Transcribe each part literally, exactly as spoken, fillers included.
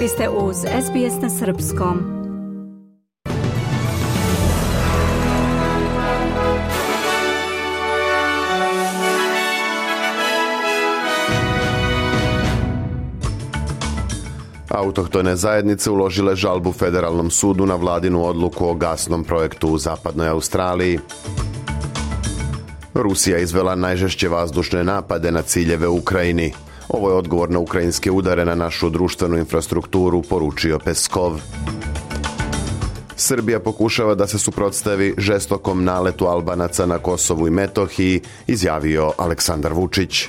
Vi ste uz S B S na srpskom. Autohtone zajednice uložile žalbu Federalnom sudu na vladinu odluku o gasnom projektu u zapadnoj Australiji. Rusija izvela najžešće vazdušne napade na ciljeve u Ukrajini. Ovo je odgovor na ukrajinske udare na našu društvenu infrastrukturu, poručio Peskov. Srbija pokušava da se suprotstavi žestokom naletu Albanaca na Kosovu i Metohiji, izjavio Aleksandar Vučić.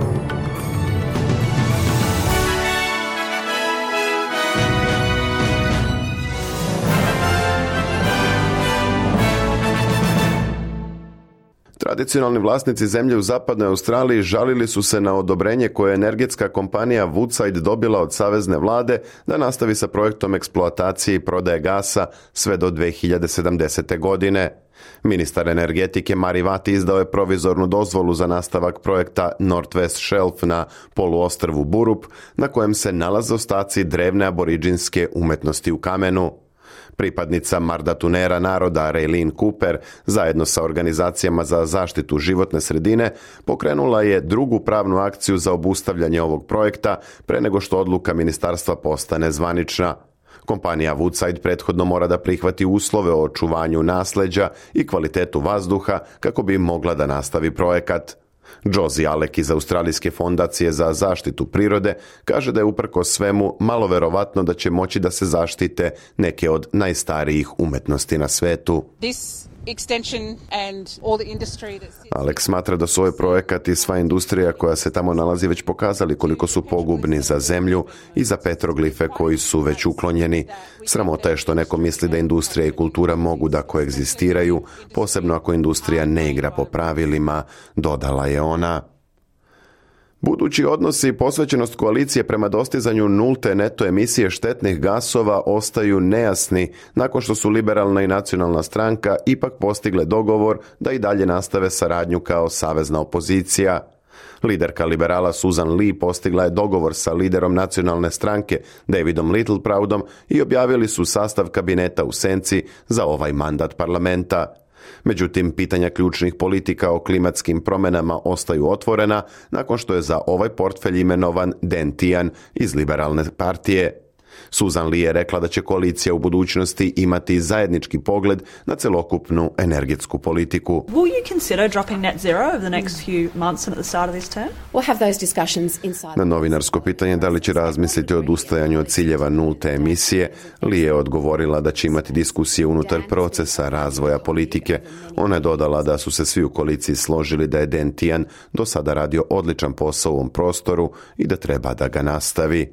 Tradicionalni vlasnici zemlje u zapadnoj Australiji žalili su se na odobrenje koje je energetska kompanija Woodside dobila od savezne vlade da nastavi sa projektom eksploatacije i prodaje gasa sve do dve hiljade sedamdesete. godine. Ministar energetike Mari Vati izdao je provizornu dozvolu za nastavak projekta Northwest Shelf na poluostrvu Burup, na kojem se nalaze ostaci drevne aboriđinske umetnosti u kamenu. Pripadnica Mardatunera naroda Raylene Cooper, zajedno sa organizacijama za zaštitu životne sredine, pokrenula je drugu pravnu akciju za obustavljanje ovog projekta pre nego što odluka ministarstva postane zvanična. Kompanija Woodside prethodno mora da prihvati uslove o očuvanju nasleđa i kvalitetu vazduha kako bi mogla da nastavi projekat. Josie Alec iz Australijske fondacije za zaštitu prirode kaže da je uprkos svemu malo verovatno da će moći da se zaštite neke od najstarijih umetnosti na svetu. Alex smatra da su ovaj projekat i sva industrija koja se tamo nalazi već pokazali koliko su pogubni za zemlju i za petroglife koji su već uklonjeni. Sramota je što neko misli da industrija i kultura mogu da koegzistiraju, posebno ako industrija ne igra po pravilima, dodala je ona. Budući odnosi i posvećenost koalicije prema dostizanju nulte neto emisije štetnih gasova ostaju nejasni nakon što su Liberalna i Nacionalna stranka ipak postigle dogovor da i dalje nastave saradnju kao savezna opozicija. Liderka liberala Susan Lee postigla je dogovor sa liderom Nacionalne stranke Davidom Littleproudom i objavili su sastav kabineta u senci za ovaj mandat parlamenta. Međutim, pitanja ključnih politika o klimatskim promjenama ostaju otvorena nakon što je za ovaj portfelj imenovan Dan Tehan iz Liberalne partije. Susan Lee je rekla da će koalicija u budućnosti imati zajednički pogled na celokupnu energetsku politiku. Will you consider dropping net zero over the next few months and at the start of this term? We'll have those discussions inside. Na novinarsko pitanje da li će razmisliti o odustajanju od ciljeva nulte emisije, Lee je odgovorila da će imati diskusije unutar procesa razvoja politike. Ona je dodala da su se svi u koaliciji složili da je Dan Tehan do sada radio odličan posao u ovom prostoru i da treba da ga nastavi.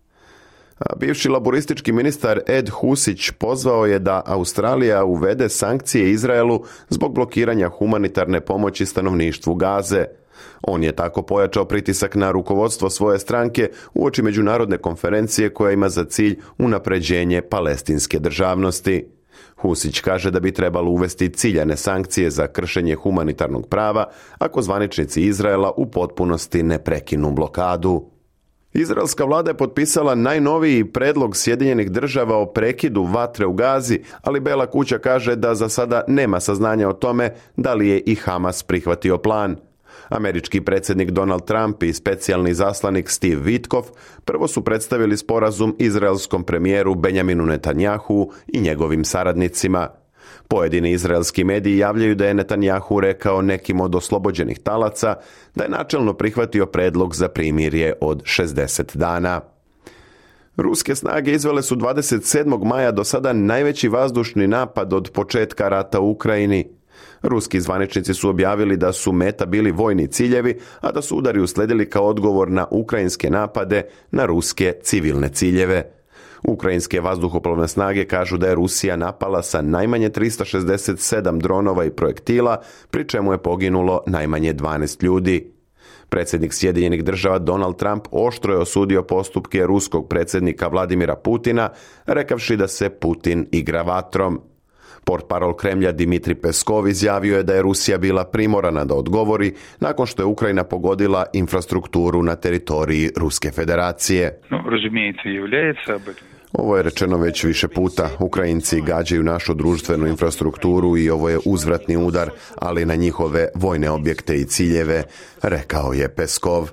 A bivši laboristički ministar Ed Husić pozvao je da Australija uvede sankcije Izraelu zbog blokiranja humanitarne pomoći stanovništvu Gaze. On je tako pojačao pritisak na rukovodstvo svoje stranke uoči međunarodne konferencije koja ima za cilj unapređenje palestinske državnosti. Husić kaže da bi trebalo uvesti ciljane sankcije za kršenje humanitarnog prava ako zvaničnici Izraela u potpunosti ne prekinu blokadu. Izraelska vlada je potpisala najnoviji predlog Sjedinjenih država o prekidu vatre u Gazi, ali Bela kuća kaže da za sada nema saznanja o tome da li je i Hamas prihvatio plan. Američki predsjednik Donald Trump i specijalni zaslanik Steve Witkoff prvo su predstavili sporazum izraelskom premijeru Benjaminu Netanjahu i njegovim saradnicima. Pojedini izraelski mediji javljaju da je Netanjahu rekao nekim od oslobođenih talaca da je načelno prihvatio predlog za primirje od šezdeset dana. Ruske snage izvele su dvadeset sedmog maja do sada najveći vazdušni napad od početka rata u Ukrajini. Ruski zvaničnici su objavili da su meta bili vojni ciljevi, a da su udari usledili kao odgovor na ukrajinske napade na ruske civilne ciljeve. Ukrajinske vazduhoplovne snage kažu da je Rusija napala sa najmanje tristo šezdeset sedam dronova i projektila, pri čemu je poginulo najmanje dvanaest ljudi. Predsjednik Sjedinjenih država Donald Trump oštro je osudio postupke ruskog predsjednika Vladimira Putina, rekavši da se Putin igra vatrom. Portparol Kremlja Dmitri Peskov izjavio je da je Rusija bila primorana da odgovori nakon što je Ukrajina pogodila infrastrukturu na teritoriji Ruske federacije. No, razumijete, является об этом. Ovo je rečeno već više puta. Ukrajinci gađaju našu društvenu infrastrukturu i ovo je uzvratni udar, ali na njihove vojne objekte i ciljeve, rekao je Peskov.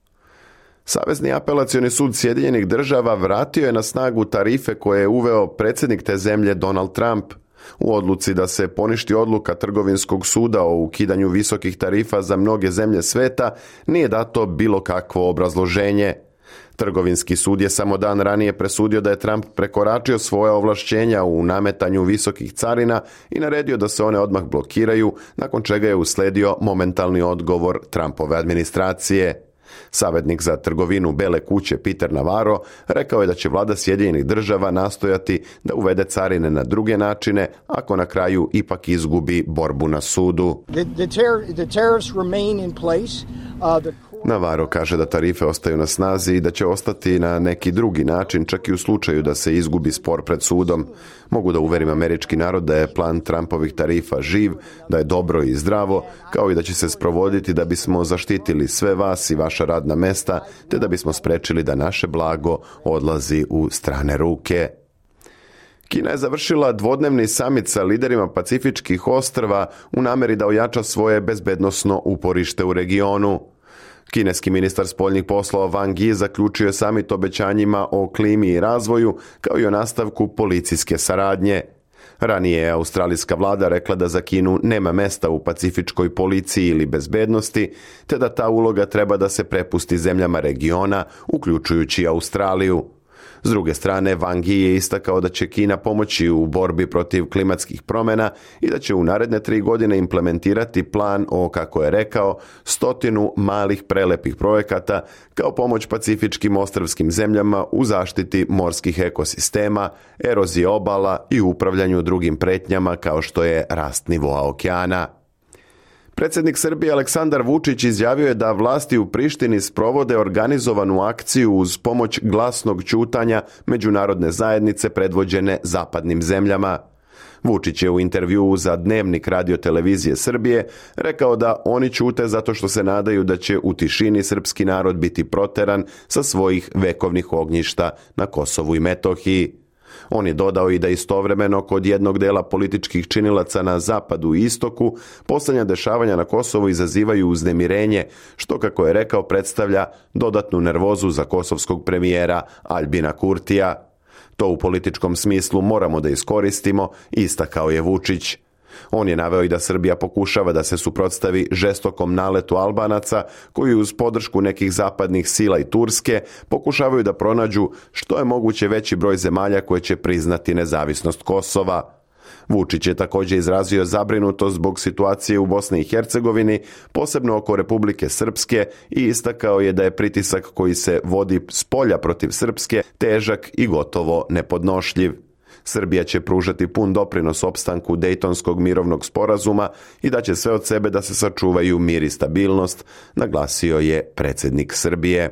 Savezni apelacioni sud Sjedinjenih država vratio je na snagu tarife koje je uveo predsjednik te zemlje Donald Trump. U odluci da se poništi odluka Trgovinskog suda o ukidanju visokih tarifa za mnoge zemlje sveta nije dato bilo kakvo obrazloženje. Trgovinski sud je samo dan ranije presudio da je Trump prekoračio svoja ovlašćenja u nametanju visokih carina i naredio da se one odmah blokiraju, nakon čega je usledio momentalni odgovor Trumpove administracije. Savjetnik za trgovinu Bele kuće Peter Navarro rekao je da će vlada Sjedinjenih država nastojati da uvede carine na druge načine ako na kraju ipak izgubi borbu na sudu. The, the tar- the tariffs remain in place. Uh, the... Navarro kaže da tarife ostaju na snazi i da će ostati na neki drugi način, čak i u slučaju da se izgubi spor pred sudom. Mogu da uverim američki narod da je plan Trumpovih tarifa živ, da je dobro i zdravo, kao i da će se sprovoditi da bismo zaštitili sve vas i vaša radna mesta, te da bismo sprečili da naše blago odlazi u strane ruke. Kina je završila dvodnevni samit sa liderima pacifičkih ostrva u namjeri da ojača svoje bezbednosno uporište u regionu. Kineski ministar spoljnih poslova Wang Yi zaključio je samit obećanjima o klimi i razvoju, kao i o nastavku policijske saradnje. Ranije je australijska vlada rekla da za Kinu nema mesta u pacifičkoj policiji ili bezbednosti, te da ta uloga treba da se prepusti zemljama regiona, uključujući Australiju. S druge strane, Wang Yi je istakao da će Kina pomoći u borbi protiv klimatskih promjena i da će u naredne tri godine implementirati plan o, kako je rekao, stotinu malih prelepih projekata kao pomoć pacifičkim ostrvskim zemljama u zaštiti morskih ekosistema, erozije obala i upravljanju drugim pretnjama kao što je rast nivoa okeana. Predsjednik Srbije Aleksandar Vučić izjavio je da vlasti u Prištini sprovode organizovanu akciju uz pomoć glasnog ćutanja međunarodne zajednice predvođene zapadnim zemljama. Vučić je u intervjuu za Dnevnik radiotelevizije Srbije rekao da oni ćute zato što se nadaju da će u tišini srpski narod biti proteran sa svojih vekovnih ognjišta na Kosovu i Metohiji. On je dodao i da istovremeno kod jednog dela političkih činilaca na zapadu i istoku posljednja dešavanja na Kosovu izazivaju uznemirenje, što, kako je rekao, predstavlja dodatnu nervozu za kosovskog premijera Aljbina Kurtija. To u političkom smislu moramo da iskoristimo, istakao je Vučić. On je naveo i da Srbija pokušava da se suprotstavi žestokom naletu Albanaca koji uz podršku nekih zapadnih sila i Turske pokušavaju da pronađu što je moguće veći broj zemalja koje će priznati nezavisnost Kosova. Vučić je također izrazio zabrinutost zbog situacije u Bosni i Hercegovini, posebno oko Republike Srpske, i istakao je da je pritisak koji se vodi s polja protiv Srpske težak i gotovo nepodnošljiv. Srbija će pružati pun doprinos opstanku Dejtonskog mirovnog sporazuma i da će sve od sebe da se sačuvaju mir i stabilnost, naglasio je predsjednik Srbije.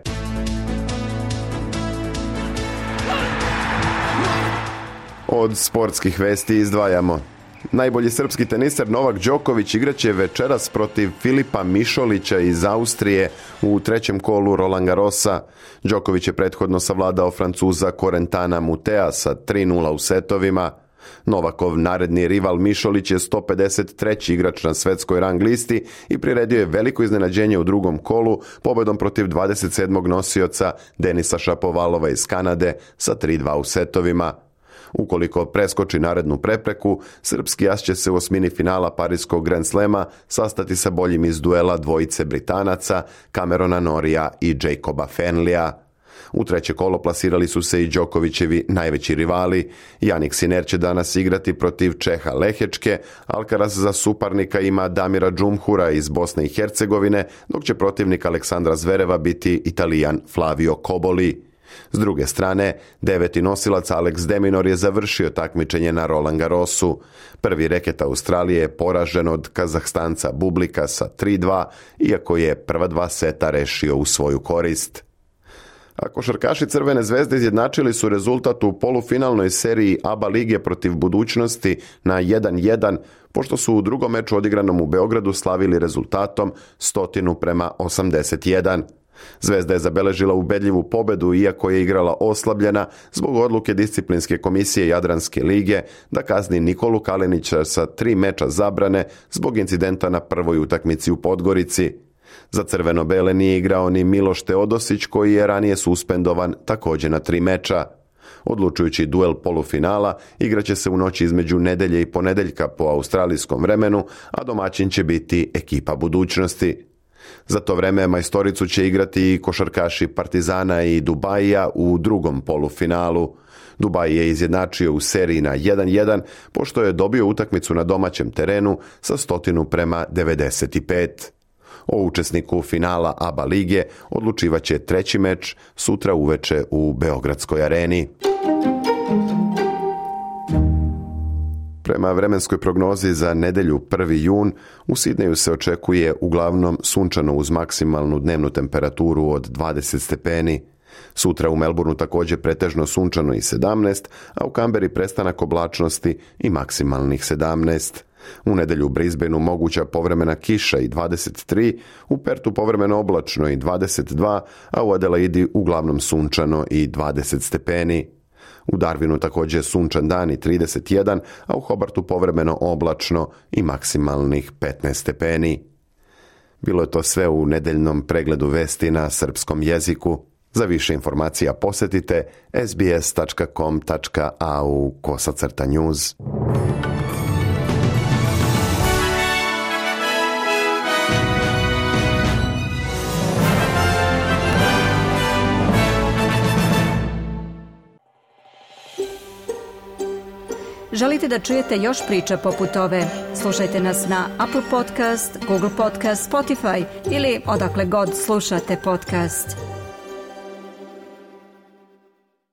Od sportskih vesti izdvajamo. Najbolji srpski teniser Novak Đoković igraće večeras protiv Filipa Mišolića iz Austrije u trećem kolu Roland Garrosa. Đoković je prethodno savladao Francuza Corentana Mutea sa tri nula u setovima. Novakov naredni rival Mišolić je sto pedeset treći igrač na svetskoj rang listi i priredio je veliko iznenađenje u drugom kolu pobedom protiv dvadeset sedmog nosioca Denisa Šapovalova iz Kanade sa tri dva u setovima. Ukoliko preskoči narednu prepreku, srpski as će se u osmini finala Pariskog Grand Slema sastati sa boljim iz duela dvojice Britanaca, Camerona Norrija i Jacoba Fenleya. U treće kolo plasirali su se i Đokovićevi najveći rivali. Jannik Sinner će danas igrati protiv Čeha Lehečke, Alcaraz za suparnika ima Damira Džumhura iz Bosne i Hercegovine, dok će protivnik Aleksandra Zvereva biti Italijan Flavio Koboli. S druge strane, deveti nosilac Alex de Minaur je završio takmičenje na Roland Garrosu. Prvi reket Australije je poražen od Kazahstanca Bublika sa tri dva, iako je prva dva seta rešio u svoju korist. A košarkaši Crvene zvezde izjednačili su rezultat u polufinalnoj seriji A B A lige protiv Budućnosti na jedan jedan, pošto su u drugom meču odigranom u Beogradu slavili rezultatom sto prema osamdeset jedan. Zvezda je zabeležila ubedljivu pobedu iako je igrala oslabljena zbog odluke disciplinske komisije Jadranske lige da kazni Nikolu Kalinića sa tri meča zabrane zbog incidenta na prvoj utakmici u Podgorici. Za crveno-bele nije igrao ni Miloš Teodosić koji je ranije suspendovan također na tri meča. Odlučujući duel polufinala igraće se u noći između nedelje i ponedeljka po australijskom vremenu, a domaćin će biti ekipa Budućnosti. Za to vreme majstoricu će igrati i košarkaši Partizana i Dubaija u drugom polufinalu. Dubaj je izjednačio u seriji na jedan jedan, pošto je dobio utakmicu na domaćem terenu sa stotinu prema devedeset pet. O učesniku finala A B A lige odlučivaće treći meč sutra uveče u Beogradskoj areni. Prema vremenskoj prognozi za nedelju prvi jun, u Sidneju se očekuje uglavnom sunčano uz maksimalnu dnevnu temperaturu od dvadeset stepeni. Sutra u Melbourneu također pretežno sunčano i sedamnaest, a u Kamberi prestanak oblačnosti i maksimalnih sedamnaest. U nedelju u Brisbaneu moguća povremena kiša i dvadeset tri, u Pertu povremeno oblačno i dvadeset dva, a u Adelaidi uglavnom sunčano i dvadeset stepeni. U Darwinu također sunčan dan i trideset jedan, a u Hobartu povremeno oblačno i maksimalnih petnaest stepeni. Bilo je to sve u nedeljnom pregledu vesti na srpskom jeziku. Za više informacija posjetite s b s tačka com tačka a u kosacrta news. Želite da čujete još priča poput ove? Slušajte nas na Apple Podcast, Google Podcast, Spotify ili odakle god slušate podcast.